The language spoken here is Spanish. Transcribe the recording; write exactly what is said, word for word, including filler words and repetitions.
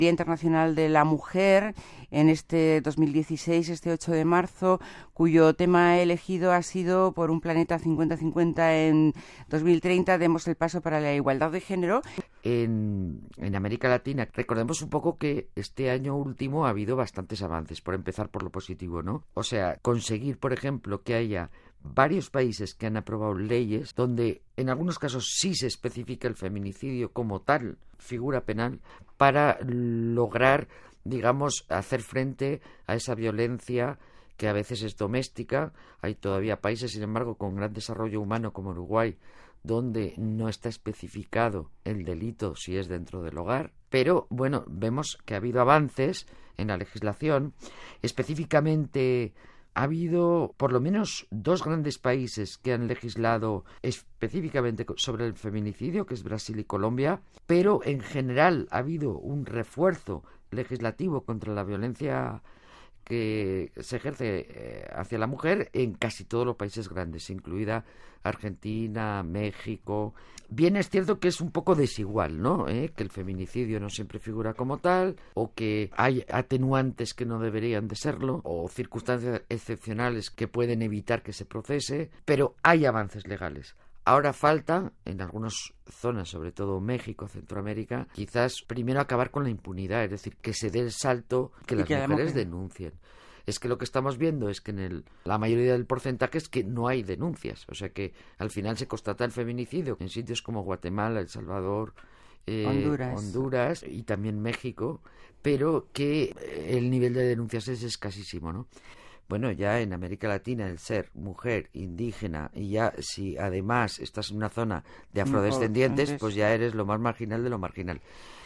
Día Internacional de la Mujer en este dos mil dieciséis, este ocho de marzo, cuyo tema elegido ha sido Por un planeta cincuenta cincuenta en dos mil treinta, demos el paso para la igualdad de género. En, en América Latina, recordemos un poco que este año último ha habido bastantes avances, por empezar por lo positivo, ¿no? O sea, conseguir, por ejemplo, que haya varios países que han aprobado leyes donde en algunos casos sí se especifica el feminicidio como tal figura penal para lograr, digamos, hacer frente a esa violencia que a veces es doméstica. Hay todavía países, sin embargo, con gran desarrollo humano como Uruguay, donde no está especificado el delito si es dentro del hogar. Pero, bueno, vemos que ha habido avances en la legislación. Específicamente, ha habido por lo menos dos grandes países que han legislado específicamente sobre el feminicidio, que es Brasil y Colombia, pero en general ha habido un refuerzo legislativo contra la violencia que se ejerce hacia la mujer en casi todos los países grandes, incluida Argentina, México. Bien, es cierto que es un poco desigual, ¿no? ¿Eh? Que el feminicidio no siempre figura como tal, o que hay atenuantes que no deberían de serlo, o circunstancias excepcionales que pueden evitar que se procese, pero hay avances legales. Ahora falta, en algunas zonas, sobre todo México, Centroamérica, quizás primero acabar con la impunidad, es decir, que se dé el salto, que las que mujeres denuncien. Es que lo que estamos viendo es que en el, la mayoría del porcentaje es que no hay denuncias, o sea que al final se constata el feminicidio en sitios como Guatemala, El Salvador, eh, Honduras. Honduras y también México, pero que el nivel de denuncias es escasísimo, ¿no? Bueno, ya en América Latina el ser mujer, indígena, y ya si además estás en una zona de afrodescendientes, pues ya eres lo más marginal de lo marginal.